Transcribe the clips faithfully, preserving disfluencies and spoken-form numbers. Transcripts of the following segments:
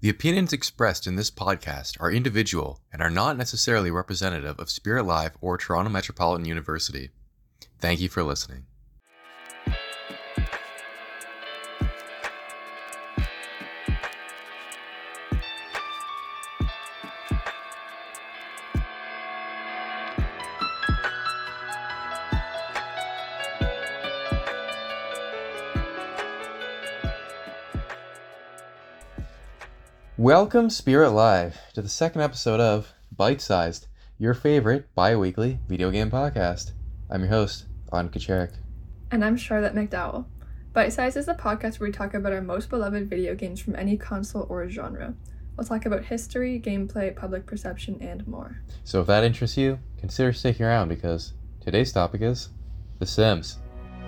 The opinions expressed in this podcast are individual and are not necessarily representative of Spirit Live or Toronto Metropolitan University. Thank you for listening. Welcome, Spirit Live, to the second episode of Bite Sized, your favorite bi-weekly video game podcast. I'm your host, An Kacharik. And I'm Charlotte McDowell. Bite Sized is the podcast where we talk about our most beloved video games from any console or genre. We'll talk about history, gameplay, public perception, and more. So if that interests you, consider sticking around because today's topic is The Sims.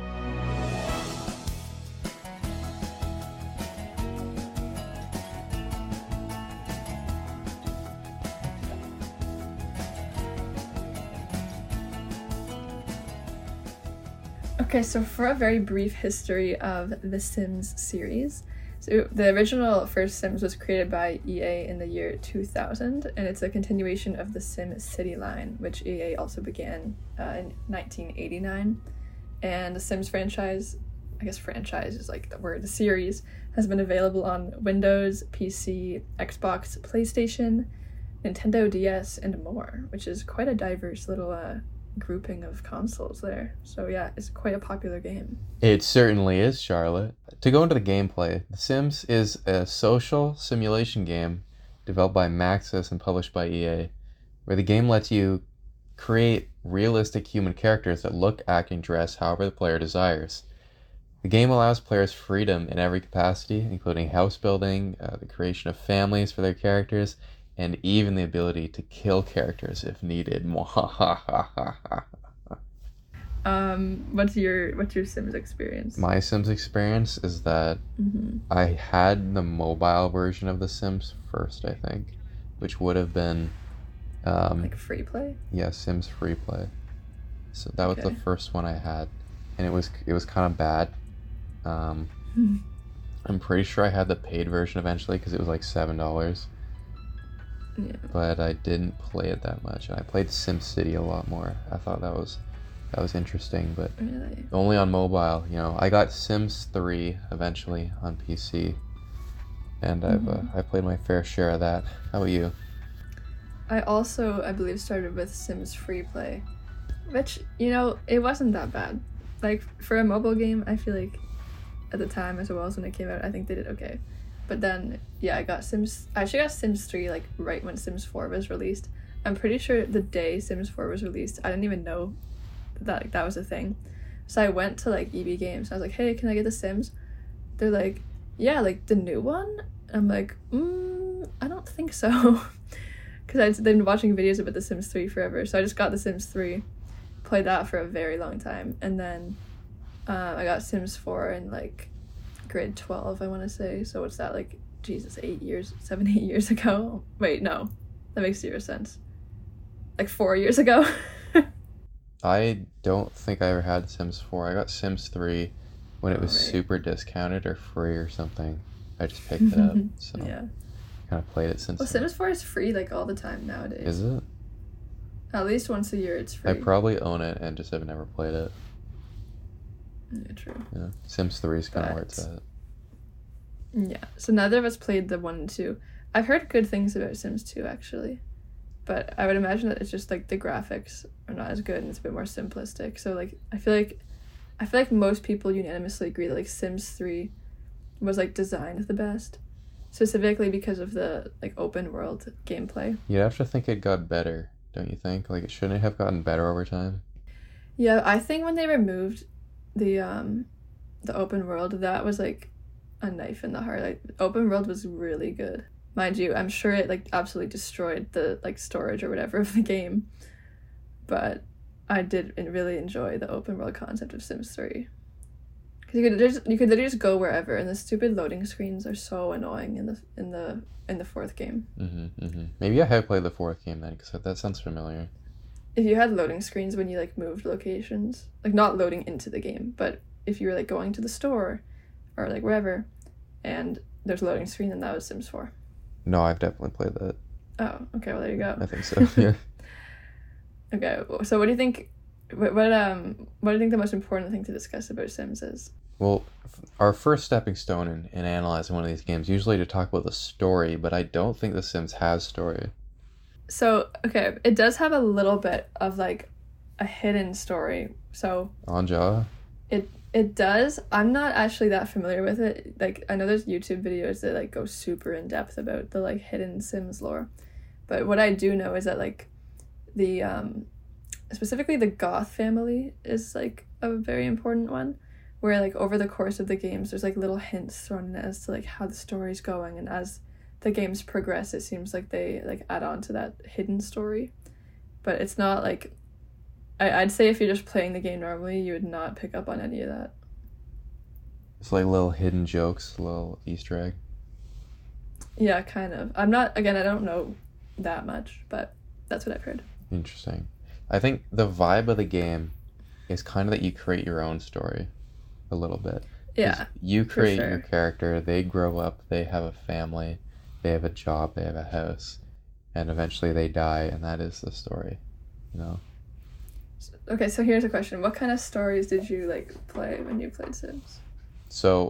Okay, so for a very brief history of the Sims series, so the original first Sims was created by E A in the year two thousand, and it's a continuation of the Sim City line, which E A also began uh, in nineteen eighty-nine. And the Sims franchise, I guess franchise is like the word, the series, has been available on Windows, P C, Xbox, PlayStation, Nintendo D S, and more, which is quite a diverse little uh, grouping of consoles there. So yeah, it's quite a popular game. It certainly is, Charlotte. To go into the gameplay, The Sims is a social simulation game developed by Maxis and published by E A, where the game lets you create realistic human characters that look, act, and dress however the player desires. The game allows players freedom in every capacity, including house building, uh, the creation of families for their characters, and even the ability to kill characters if needed. um, what's your what's your Sims experience? My Sims experience is that mm-hmm. I had the mobile version of The Sims first, I think, which would have been um, like free play. Yeah, Sims Free Play. So that was okay. the first one I had, and it was it was kind of bad. Um, I'm pretty sure I had the paid version eventually because it was like seven dollars. Yeah. But I didn't play it that much. I played SimCity a lot more. I thought that was that was interesting, but really? Only on mobile. You know, I got Sims three eventually on P C, and mm-hmm. I've uh, I played my fair share of that. How about you? I also, I believe, started with Sims Free Play, which, you know, it wasn't that bad. Like, for a mobile game, I feel like at the time as well as when it came out, I think they did okay. But then, yeah, I got Sims... I actually got Sims three, like, right when Sims four was released. I'm pretty sure the day Sims four was released, I didn't even know that like, that was a thing. So I went to, like, E B Games. I was like, hey, can I get The Sims? They're like, yeah, like, the new one? And I'm like, mm, I don't think so. Because I've been watching videos about The Sims three forever. So I just got The Sims three, played that for a very long time. And then uh, I got Sims four in, like... grade twelve, I want to say. So what's that, like, Jesus, eight years, seven, eight years ago? Wait, no, that makes zero sense. Like four years ago. I don't think I ever had Sims four. I got Sims three when it was right. super discounted or free or something. I just picked it up, so yeah. kind of played it since. Well, Sims four is free like all the time nowadays. Is it? At least once a year, it's free. I probably own it and just have never played it. Yeah, true. Yeah, Sims three is kind of but, where it's at. Yeah, so neither of us played the one and two. I've heard good things about Sims two, actually. But I would imagine that it's just, like, the graphics are not as good and it's a bit more simplistic. So, like, I feel like I feel like most people unanimously agree that, like, Sims three was, like, designed the best. Specifically because of the, like, open world gameplay. You'd have to think it got better, don't you think? Like, it shouldn't have gotten better over time? Yeah, I think when they removed the um the open world, that was like a knife in the heart. Like, open world was really good, mind you. I'm sure it like absolutely destroyed the like storage or whatever of the game, but I did really enjoy the open world concept of Sims three, because you could just you could literally just go wherever, and the stupid loading screens are so annoying in the in the in the fourth game. Mm-hmm, mm-hmm. Maybe I have played the fourth game then, because that sounds familiar. If you had loading screens when you, like, moved locations, like, not loading into the game, but if you were, like, going to the store or, like, wherever, and there's a loading screen, then that was Sims four. No, I've definitely played that. Oh, okay. Well, there you go. I think so. Yeah. Okay. So, what do you think? What, what um what do you think the most important thing to discuss about Sims is? Well, f- our first stepping stone in, in analyzing one of these games usually to talk about the story, but I don't think The Sims has story. So, okay, it does have a little bit of like a hidden story. So Anja? it it does. I'm not actually that familiar with it. Like I know there's YouTube videos that like go super in depth about the like hidden Sims lore. But what I do know is that like the um specifically the Goth family is like a very important one, where like over the course of the games there's like little hints thrown in as to like how the story's going, and as the games progress it seems like they like add on to that hidden story. But it's not like I, I'd say if you're just playing the game normally you would not pick up on any of that. It's like little hidden jokes, little Easter egg. Yeah, kind of. I'm not, again, I don't know that much, but that's what I've heard. Interesting. I think the vibe of the game is kind of that you create your own story a little bit. 'Cause Yeah, you create sure. your character, they grow up, they have a family, they have a job, they have a house, and eventually they die, and that is the story, you know? Okay, so here's a question. What kind of stories did you like play when you played Sims? So,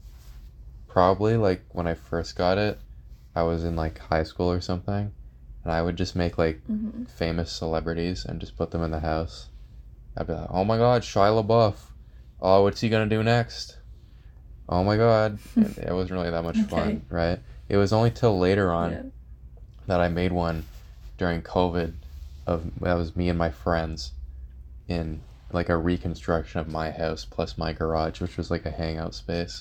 probably like when I first got it, I was in like high school or something, and I would just make like Mm-hmm. famous celebrities and just put them in the house. I'd be like, oh my god, Shia LaBeouf. Oh, what's he gonna do next? Oh my god. And it wasn't really that much Okay. fun, right? It was only till later on Yeah. that I made one during COVID of that was me and my friends in like a reconstruction of my house plus my garage, which was like a hangout space.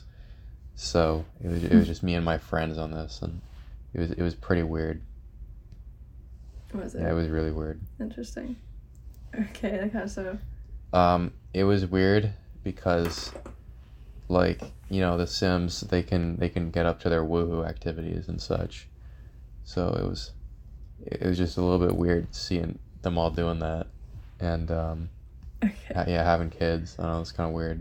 So it was it was just me and my friends on this, and it was it was pretty weird. Was it? Yeah, it was really weird. Interesting. Okay, okay, so Um, it was weird because, like, you know, the Sims they can they can get up to their woohoo activities and such. So it was it was just a little bit weird seeing them all doing that, and um, okay. ha- yeah, having kids. I don't know, it's kind of weird.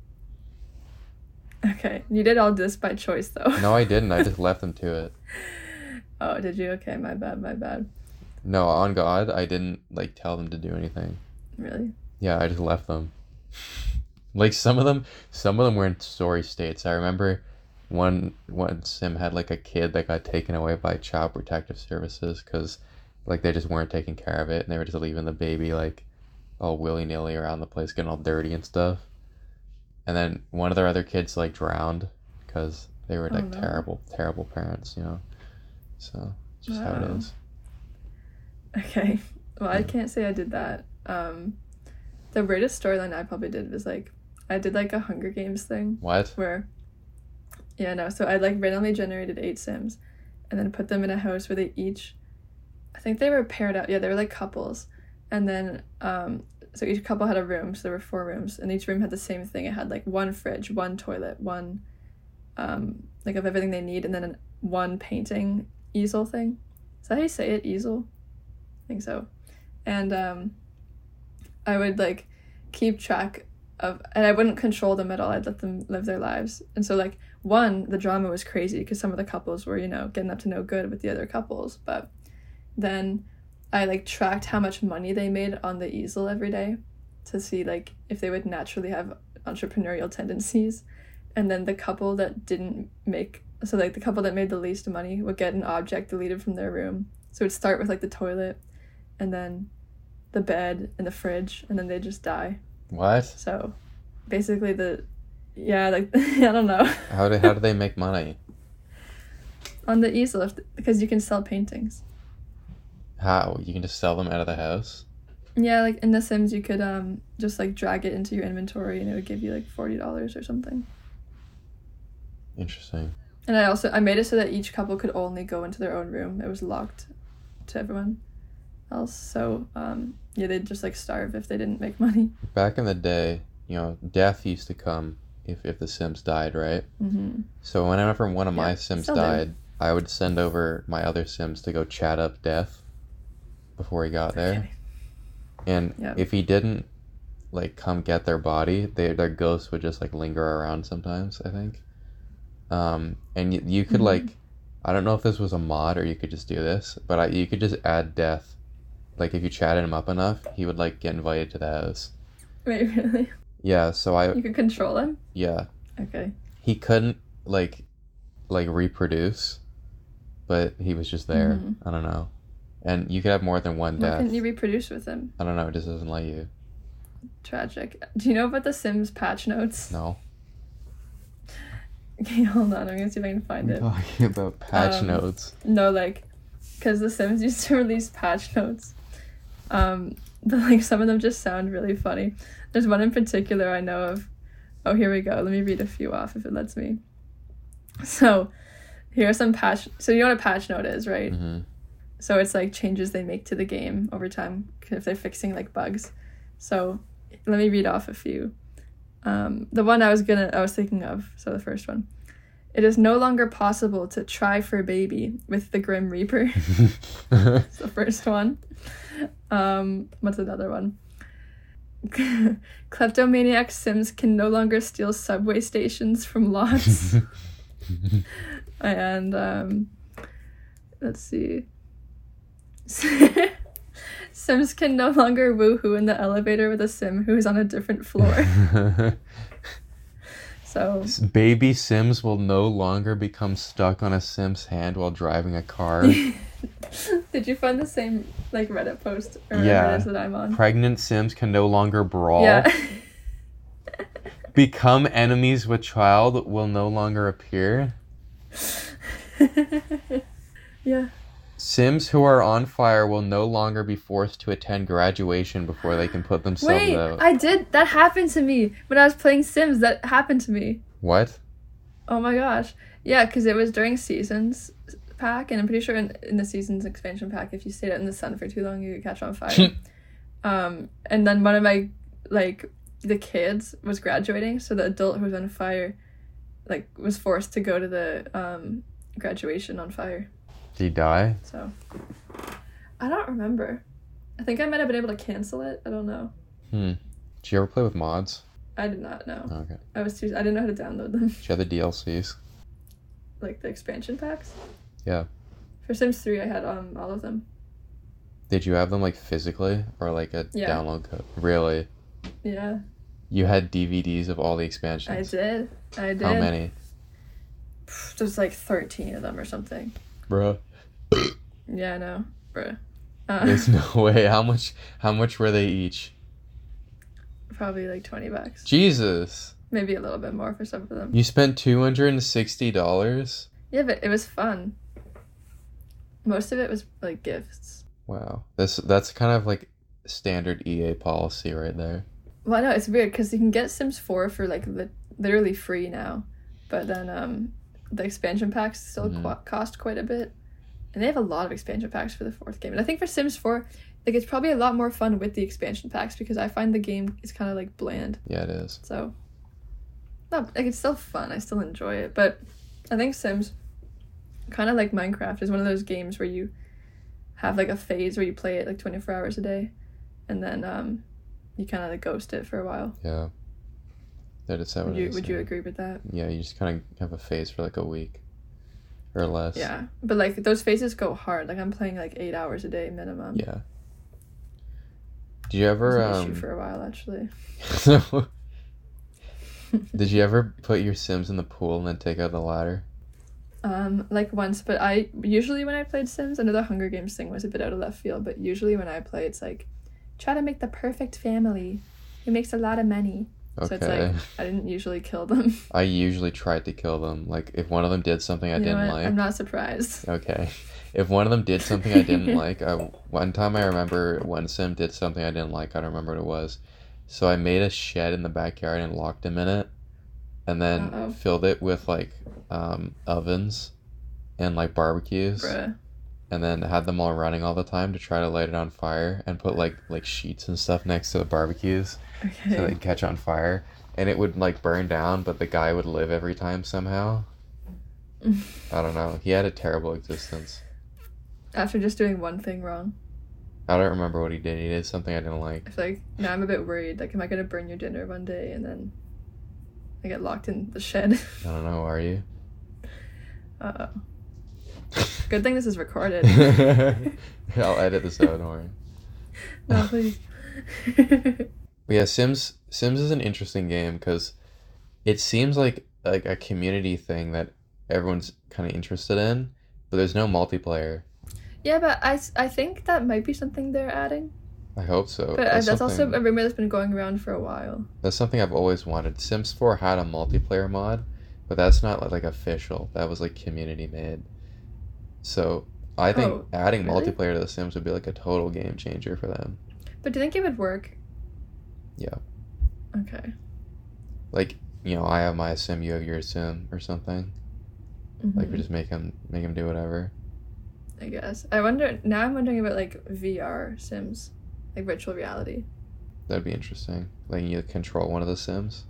Okay. You did all this by choice though. No, I didn't. I just left them to it. Oh, did you? Okay, my bad, my bad. No, on God, I didn't like tell them to do anything. Really? Yeah, I just left them. Like some of them, some of them were in story states. I remember one one sim had like a kid that got taken away by Child Protective Services because like they just weren't taking care of it, and they were just leaving the baby like all willy nilly around the place, getting all dirty and stuff. And then one of their other kids like drowned because they were Oh, like no. terrible, terrible parents, you know. So it's just how it Wow. is. Okay. Well, I Yeah. can't say I did that. Um, the weirdest storyline I probably did was like, I did like a Hunger Games thing What? where, yeah, no, so I like randomly generated eight Sims and then put them in a house where they each, I think they were paired out. Yeah, they were like couples. And then, um, so each couple had a room, so there were four rooms, and each room had the same thing. It had like one fridge, one toilet, one, um, like of everything they need, and then an, one painting easel thing. Is that how you say it? Easel? I think so. And um, I would like keep track of, and I wouldn't control them at all. I'd let them live their lives. And so like one, the drama was crazy because some of the couples were, you know, getting up to no good with the other couples. But then I like tracked how much money they made on the easel every day to see like if they would naturally have entrepreneurial tendencies. And then the couple that didn't make, so like the couple that made the least money would get an object deleted from their room. So it would start with like the toilet and then the bed and the fridge, and then they just die. What? So basically the, yeah, like, I don't know. How do how do they make money? On the easel, if, because you can sell paintings. How? You can just sell them out of the house? Yeah, like in The Sims, you could um just like drag it into your inventory and it would give you like forty dollars or something. Interesting. And I also, I made it so that each couple could only go into their own room. It was locked to everyone else. So, um, yeah, they'd just like starve if they didn't make money. Back in the day, you know, death used to come if, if the Sims died, right? Mm-hmm. So whenever one of my Yeah, Sims still do. died, I would send over my other Sims to go chat up death before he got there. Okay. And Yeah. if he didn't, like, come get their body, they, their ghosts would just, like, linger around sometimes, I think. Um, and you, you could, Mhm. like, I don't know if this was a mod or you could just do this, but I, you could just add death. Like if you chatted him up enough, he would like get invited to the house. Wait, really? Yeah, so I You could control him? yeah. Okay. He couldn't like like reproduce, but he was just there. Mhm. I don't know. And you could have more than one Why death. couldn't you reproduce with him? I don't know, it just doesn't let you. Tragic. Do you know about the Sims patch notes? No. Okay, hold on. I'm gonna see if I can find We're it. talking about patch Um, notes. No, like, because the Sims used to release patch notes. Um, but like some of them just sound really funny. There's one in particular I know of. Oh, here we go. Let me read a few off if it lets me. So, here are some patch. So you know what a patch note is, right? Mm-hmm. So it's like changes they make to the game over time if they're fixing like bugs. So let me read off a few. Um, the one I was gonna, I was thinking of. So the first one, it is no longer possible to try for baby with the Grim Reaper. That's the first one. Um, what's another one? Kleptomaniac Sims can no longer steal subway stations from lots. And um, let's see. Sims can no longer woohoo in the elevator with a Sim who is on a different floor. So baby Sims will no longer become stuck on a Sim's hand while driving a car. did you find the same like Reddit post or whatever Yeah. it is that I'm on? Pregnant Sims can no longer brawl. Yeah. Become enemies with child will no longer appear. Yeah. Sims who are on fire will no longer be forced to attend graduation before they can put themselves Wait, out. I did. That happened to me when I was playing Sims. That happened to me. What? Oh my gosh. Yeah, because it was during Seasons pack, and I'm pretty sure in, in the Seasons expansion pack, if you stayed out in the sun for too long, you could catch on fire. um, and then one of my, like, the kids was graduating, so the adult who was on fire, like, was forced to go to the um, graduation on fire. Did he die? So, I don't remember. I think I might have been able to cancel it. I don't know. Hmm. Did you ever play with mods? I did not know. Okay. I was too. I didn't know how to download them. Did you have the D L Cs? Like the expansion packs. Yeah. For Sims three, I had um all of them. Did you have them like physically or like a Yeah. download code? Really? Yeah, You had D V Ds of all the I expansions? did. I did. How many? There's like thirteen of them or something. Bruh. Yeah, I know, bruh. Uh, There's no way. How much how much were they each? probably like twenty bucks. Jesus. Maybe a little bit more for some of them. You spent two hundred sixty dollars? Yeah, but it was fun. Most of it was like gifts. Wow. This that's kind of like standard E A policy right there. Well, I know it's weird because you can get Sims four for like li- literally free now, but then um the expansion packs still Mhm. qu- cost quite a bit, and they have a lot of expansion packs for the fourth game. And I think for Sims four, like it's probably a lot more fun with the expansion packs because I find the game is kind of like bland. Yeah, it is. So, no, like it's still fun. I still enjoy it, but I think Sims, kind of like Minecraft, is one of those games where you have like a phase where you play it like twenty-four hours a day, and then um, you kind of like ghost it for a while. Yeah. That is how Would it you is, Would you yeah. agree with that? Yeah, you just kind of have a phase for like a week or less. Yeah, but like those phases go hard. Like I'm playing like eight hours a day minimum. Yeah. Did you It ever was an issue um for a while actually. Did you ever put your Sims in the pool and then take out the ladder? Um, like once, but I usually when I played Sims, I know the Hunger Games thing was a bit out of left field, but usually when I play, it's like try to make the perfect family. It makes a lot of money. Okay. So it's like I didn't usually kill them. I usually tried to kill them. Like if one of them did something I You know didn't what? like. I'm not surprised. Okay. If one of them did something I didn't like, I, one time I remember one Sim did something I didn't like. I don't remember what it was. So I made a shed in the backyard and locked him in it, and then Uh-oh. filled it with like um, ovens and like barbecues, Bruh. and then had them all running all the time to try to light it on fire, and put like like sheets and stuff next to the barbecues Okay. so they'd catch on fire, and it would like burn down, but the guy would live every time somehow. I don't know. He had a terrible existence. After just doing one thing wrong. I don't remember what he did. He did something I didn't like. I feel like now I'm a bit worried. Like, am I gonna burn your dinner one day and then I get locked in the shed? I don't know. Are you? Uh oh. Good thing this is recorded. I'll edit this out, don't worry. No, please. But yeah, Sims Sims is an interesting game because it seems like like a community thing that everyone's kind of interested in, but there's no multiplayer. Yeah, but I, I think that might be something they're adding. I hope so. But that's, that's also a rumor that's been going around for a while. That's something I've always wanted. Sims four had a multiplayer mod, but that's not like official. That was like community made. So I think Oh, adding really? multiplayer to The Sims would be like a total game changer for them. But do you think it would work? Yeah. Okay. Like, you know, I have my sim, you have your sim or something. Like we Mhm. just make them make them do whatever. I guess. I wonder, now I'm wondering about like V R Sims, like virtual reality. That'd be interesting. Like you control one of the Sims.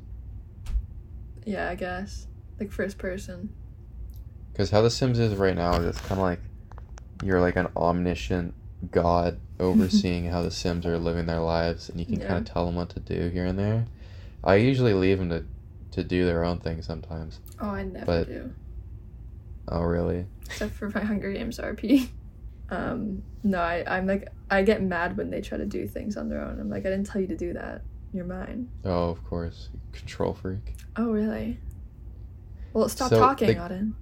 Yeah, I guess. Like first person. Because how The Sims is right now is it's kind of like you're like an omniscient god overseeing how the Sims are living their lives, and you can Yeah. kind of tell them what to do here and there. I usually leave them to, to do their own thing sometimes. Oh, I never But- do. Oh, really? Except for my Hunger Games R P. Um, no, I, I'm like, I get mad when they try to do things on their own. I'm like, I didn't tell you to do that. You're mine. Oh, of course. Control freak. Oh, really? Well, stop So, talking, the- Auden.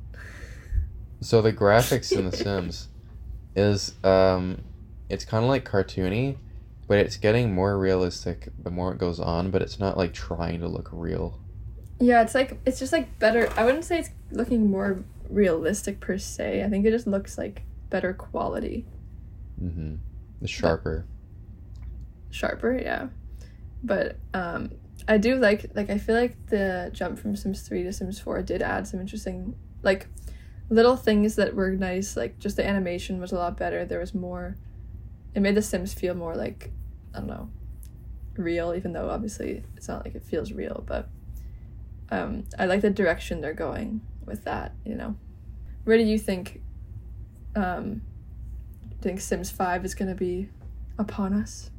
So the graphics in The Sims is, um, it's kind of like cartoony, but it's getting more realistic the more it goes on, but it's not like trying to look real. Yeah, it's like, it's just like better. I wouldn't say it's looking more realistic per se. I think it just looks like better quality. Mm-hmm. The sharper. Sharper, yeah. But um, I do like, like, I feel like the jump from Sims three to Sims four did add some interesting, like, little things that were nice. Like, just the animation was a lot better. There was more, it made the Sims feel more like, I don't know, real, even though obviously it's not like it feels real, but um, I like the direction they're going with that, you know. Where do you think, um, do you think Sims five is going to be upon us?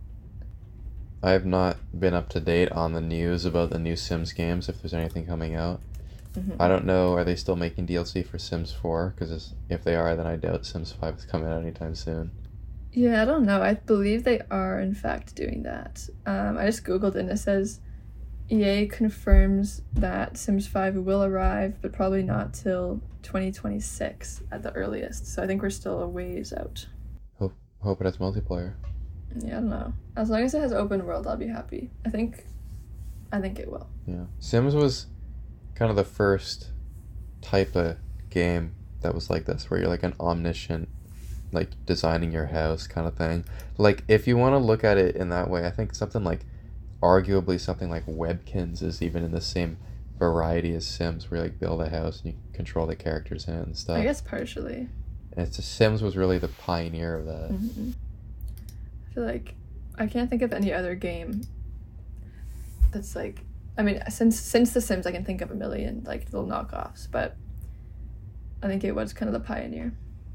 I have not been up to date on the news about the new Sims games, if there's anything coming out. Mhm. I don't know, are they still making D L C for Sims four? Because if they are, then I doubt Sims five is coming out anytime soon. Yeah, I don't know. I believe they are, in fact, doing that. Um, I just Googled it and it says E A confirms that Sims five will arrive, but probably not till twenty twenty-six at the earliest. So I think we're still a ways out. Hope it has multiplayer. Yeah, I don't know. As long as it has open world, I'll be happy. I think, I think it will. Yeah. Sims was kind of the first type of game that was like this, where you're like an omniscient, like designing your house kind of thing. Like if you want to look at it in that way, I think something like, arguably something like Webkins is even in the same variety as Sims, where you like build a house and you control the characters in it and stuff. I guess partially. And it's just, Sims was really the pioneer of that. Mhm. I feel like I can't think of any other game that's like, I mean, since since The Sims, I can think of a million like little knockoffs, but I think it was kind of the pioneer.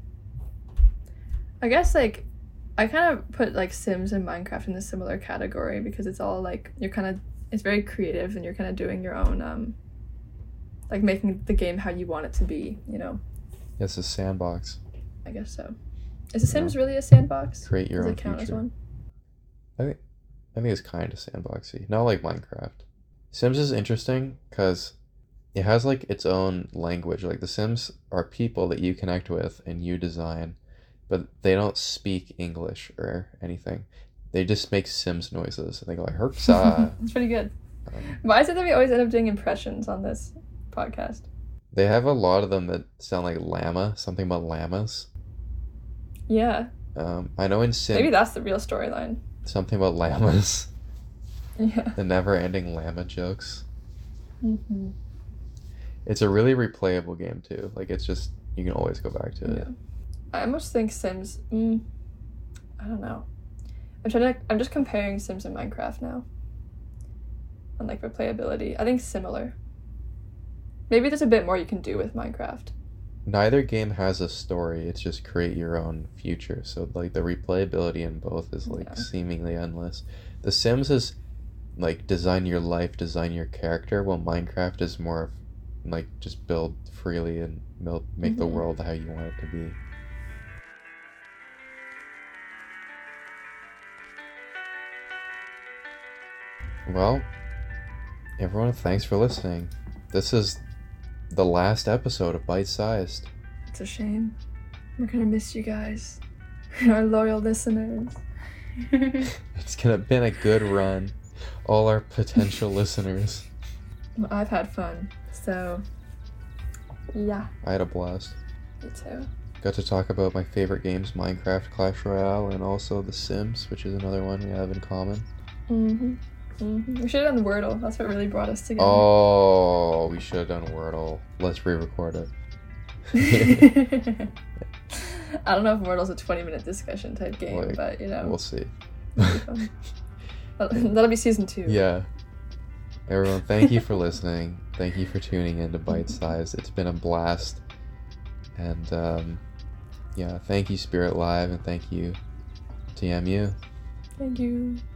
I guess like I kind of put like Sims and Minecraft in a similar category because it's all like you're kind of, it's very creative and you're kind of doing your own um like making the game how you want it to be, you know. It's a sandbox. I guess so. Is The Sims really a sandbox? Create your Does own it count future. as one? I think I think it's kind of sandboxy, not like Minecraft. Sims is interesting because it has like its own language. Like the Sims are people that you connect with and you design, but they don't speak English or anything. They just make Sims noises and they go like "herpsa." It's pretty good. um, Why is it that we always end up doing impressions on this podcast? they have a lot of them that sound like llama, something about llamas. Yeah, Um, I know in Sim maybe that's the real storyline. something about llamas, Yeah. the never-ending llama jokes. Mm-hmm. It's a really replayable game too. Like it's just you can always go back to it. Yeah. I almost think Sims. Mm, I don't know. I'm trying to. I'm just comparing Sims and Minecraft now. On like replayability, I think similar. Maybe there's a bit more you can do with Minecraft. Neither game has a story. It's just create your own future. So like the replayability in both is like Yeah. seemingly endless. The Sims is like design your life, design your character, while Minecraft is more of, like just build freely and build, make the Mhm. world how you want it to be. Well, everyone, thanks for listening. This is the last episode of Bite Sized. It's a shame. We're gonna miss you guys, our loyal listeners. It's gonna been a good run. All our potential listeners. Well, I've had fun, so yeah. I had a blast. Me too. Got to talk about my favorite games, Minecraft, Clash Royale, and also The Sims, which is another one we have in common. Mm-hmm. Mm-hmm. We should have done Wordle. That's what really brought us together. Oh, we should have done Wordle. Let's re-record it. I don't know if Wordle's a twenty minute discussion type game, Like, but you know. We'll see. It'll be fun. That'll, that'll be season two. Yeah. Everyone, thank you for listening. Thank you for tuning in to Bite Size. It's been a blast. And, um, yeah, thank you, Spirit Live, and thank you, T M U. Thank you.